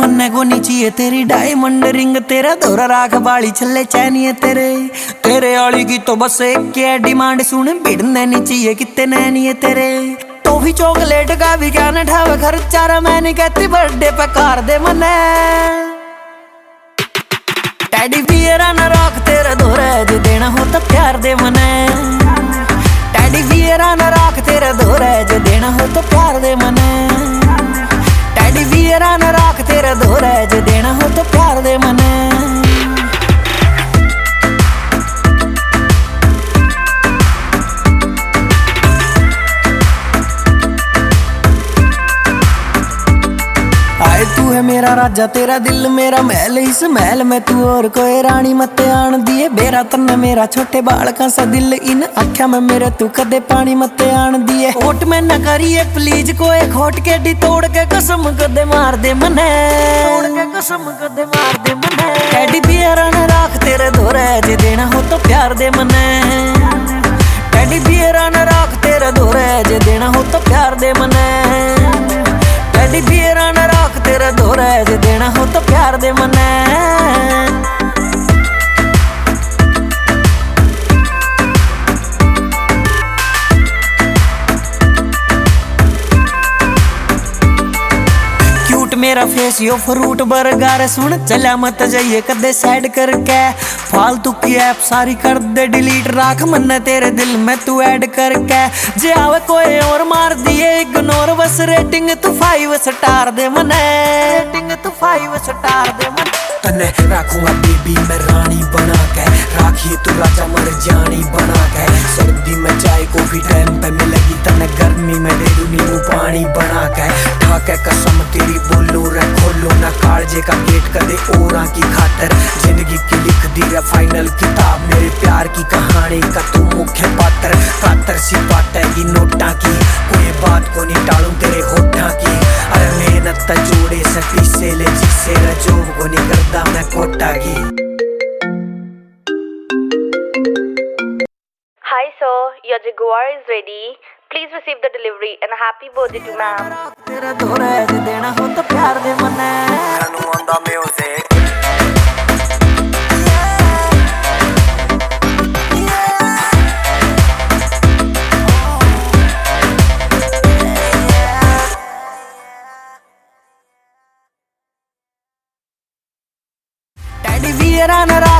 मन्ने को नी चाहिए तेरी डायमंड रिंग, तेरा दोरा राख बाली छल्ले चैनिए तेरे तेरे आली की तो बस एक के डिमांड सुन, भिड़ने नी चाहिए कितने नैनिए तेरे। तो भी चॉकलेट का भी क्या न ठावे खर्चा, मैं नहीं कहती बर्थडे पे कार दे मन्ने। टेडी बियर न राख तेरा दोरा जो देना हो तो प्यार दे मने। टेडी बियर न राख तेरा दोरा जो देना हो तो प्यार दे मने। टेडी बियर न राख तेरा दोरा जो देना हो तो प्यार दे मने। आए तू है मेरा राजा तेरा दिल मेरा महल, इस महल में तू और कोई रानी मत आन दिए। बेरा तन्ने मेरा छोटे बालका सा दिल, इन अख्या में मेरे तू कदे पानी मत आन दिए। होट में न करिए प्लीज कोई खोट के डी, तोड़ के कसम कदे मार दे मने, तोड़ के कसम कदे मार दे मने। टेडी बियर न राख तेरे दोरे जे देना हो तो प्यार दे मने। टेडी बियर न राख तेरे दोरे जे देना हो तो प्यार दे मने। टेडी बियर न राख तेरा दोरा जे देना हो तो प्यार दे मने। मेरा फेस यो फ्रूट बर्गर, सुन चला मत जाइए कदे साइड करके। फालतू की ऐप सारी कर दे डिलीट, राख मन्ने तेरे दिल में तू ऐड करके। जे आवे कोई और मार दिए इग्नोर, बस रेटिंग तू 5 स्टार दे मने, रेटिंग तू 5 स्टार दे मने। तन्ने राखूंगा बेबी मैं रानी बना के, राखिए तू राजा मर जानी बना के। सर्दी में चाय कॉफी टाइम पे मिलेगी, तन्ने गर्मी में दे दूं नींबू पानी बना के। ठाके कसम तेरी बोलो रे खोलो ना कालजे का गेट कदे औरा की खातर। जिंदगी की लिख दी रे फाइनल किताब, मेरे प्यार की कहानी का तू मुख्य पात्र। कातर सी बातेगी नोटा की, कोई बात को नहीं टालूं तेरे होठा की। अरे मेहनत जोड़े सकी से ले जिसे रे जोब को नहीं करता मैं कोटा की। Hi sir, your Jaguar is ready. Please receive the delivery and happy birthday to ma'am. तेरा दोरा जे देना हो तो प्यार दे मने। Kanu on the music. Teddy bear न